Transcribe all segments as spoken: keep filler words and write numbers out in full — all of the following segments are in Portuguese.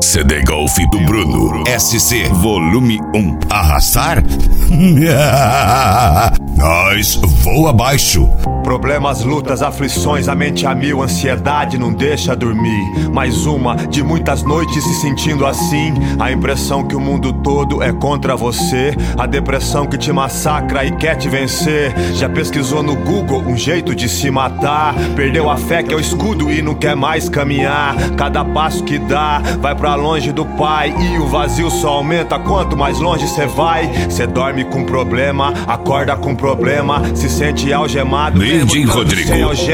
C D Golf do Bruno. S C Volume um. Arrastar? Nós voa abaixo. Problemas, lutas, aflições, a mente a mil, ansiedade não deixa dormir. Mais uma de muitas noites se sentindo assim. A impressão que o mundo todo é contra você. A depressão que te massacra e quer te vencer. Já pesquisou no Google um jeito de se matar. Perdeu a fé que é o escudo e não quer mais caminhar. Cada passo que dá vai pra longe do pai. E o vazio só aumenta quanto mais longe cê vai. Cê dorme com problema, acorda com problema. Se sente algemado, Lindy Rodrigo,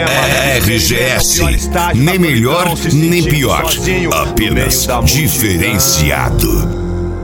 R G S, nem melhor nem pior, apenas diferenciado.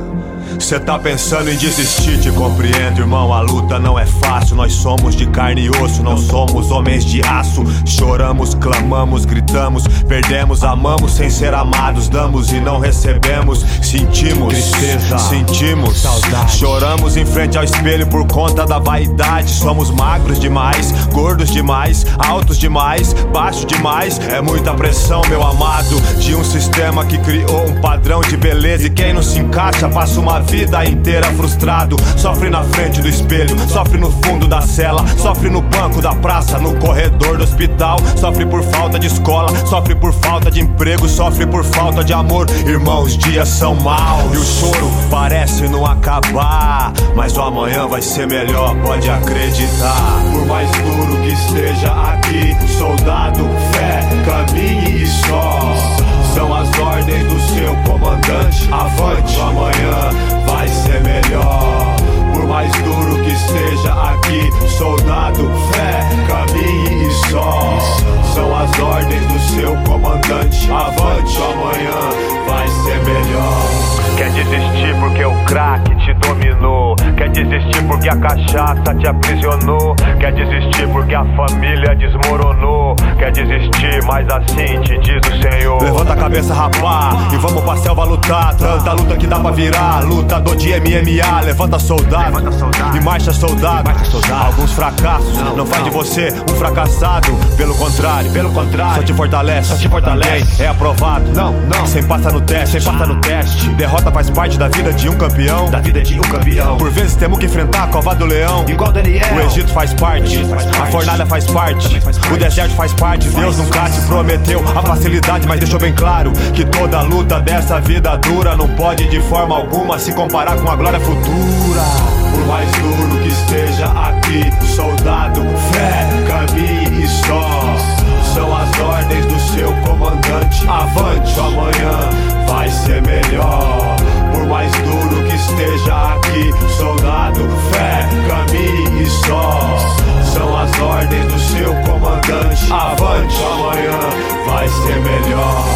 Cê tá pensando em desistir, te compreendo, irmão. A luta não é fácil, nós somos de carne e osso, não somos homens de aço. Choramos, clamamos, gritamos, perdemos, amamos sem ser amados, damos e não recebemos. Sentimos, tristeza, sentimos, saudade. Choramos em frente ao espelho por conta da vaidade. Somos magros demais, gordos demais, altos demais, baixos demais. É muita pressão, meu amado, de um sistema que criou um padrão de beleza. E quem não se encaixa passa uma vida inteira frustrado. Sofre na frente do espelho, sofre no fundo da cela, sofre no banco da praça, no corredor do hospital. Sofre por falta de escola, sofre por falta de emprego, sofre por falta de amor. Irmão, os dias são maus e o choro parece não acabar, mas o amanhã vai ser melhor, pode acreditar. Por mais duro que esteja aqui, soldado, fé, caminhe e só. São as ordens do seu comandante. Avante, amanhã vai ser melhor. Por mais duro que esteja aqui, soldado, fé, caminhe e só. São as ordens do seu comandante. Avante, amanhã vai ser melhor. Quer desistir porque o crack te dominou. Quer desistir porque a cachaça te aprisionou. Quer desistir porque a família desmoronou. Quer desistir, mas assim te diz o Senhor. Levanta a cabeça, rapá, e vamos pra selva lutar. Tanta luta que dá pra virar, lutador de M M A. Levanta soldado, Levanta soldado. E marcha soldado. marcha soldado Alguns fracassos não, não faz de você um fracassado. Pelo contrário, pelo contrário, só te fortalece, só te fortalece. É aprovado, não, não, sem passa no teste, sem passa no teste. Derrota faz parte da vida de um campeão, da vida de um campeão. Por vezes temos que enfrentar a cova do leão, igual Daniel. O Egito faz parte, faz parte. A fornalha faz parte, faz parte. O deserto faz parte. Deus nunca te prometeu a facilidade, mas deixou bem claro que toda luta dessa vida dura não pode de forma alguma se comparar com a glória futura. Por mais duro que esteja aqui, soldado, fé, caminhe e só. São as ordens do seu comandante. Avante, amanhã vai ser melhor. Por mais duro que esteja aqui, soldado, fé, caminhe e só. São as ordens do seu comandante. Avante, amanhã vai ser melhor.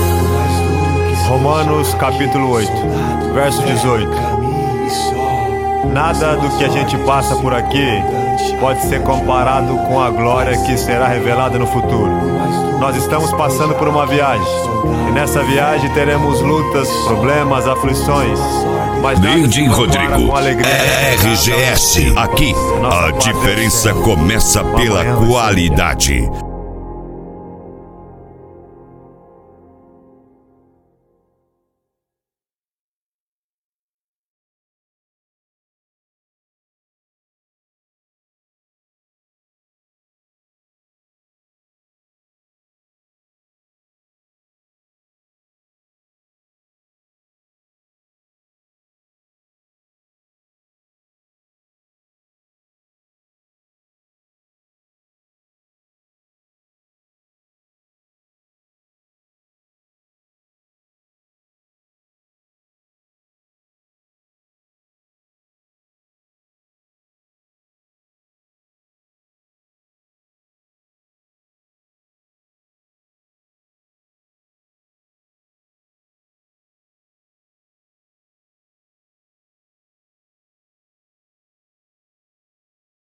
Romanos capítulo oito, verso dezoito. Nada do que a gente passa por aqui pode ser comparado com a glória que será revelada no futuro. Nós estamos passando por uma viagem, e nessa viagem teremos lutas, problemas, aflições, mas Lindy Rodrigo, R G S. Aqui a diferença começa pela qualidade.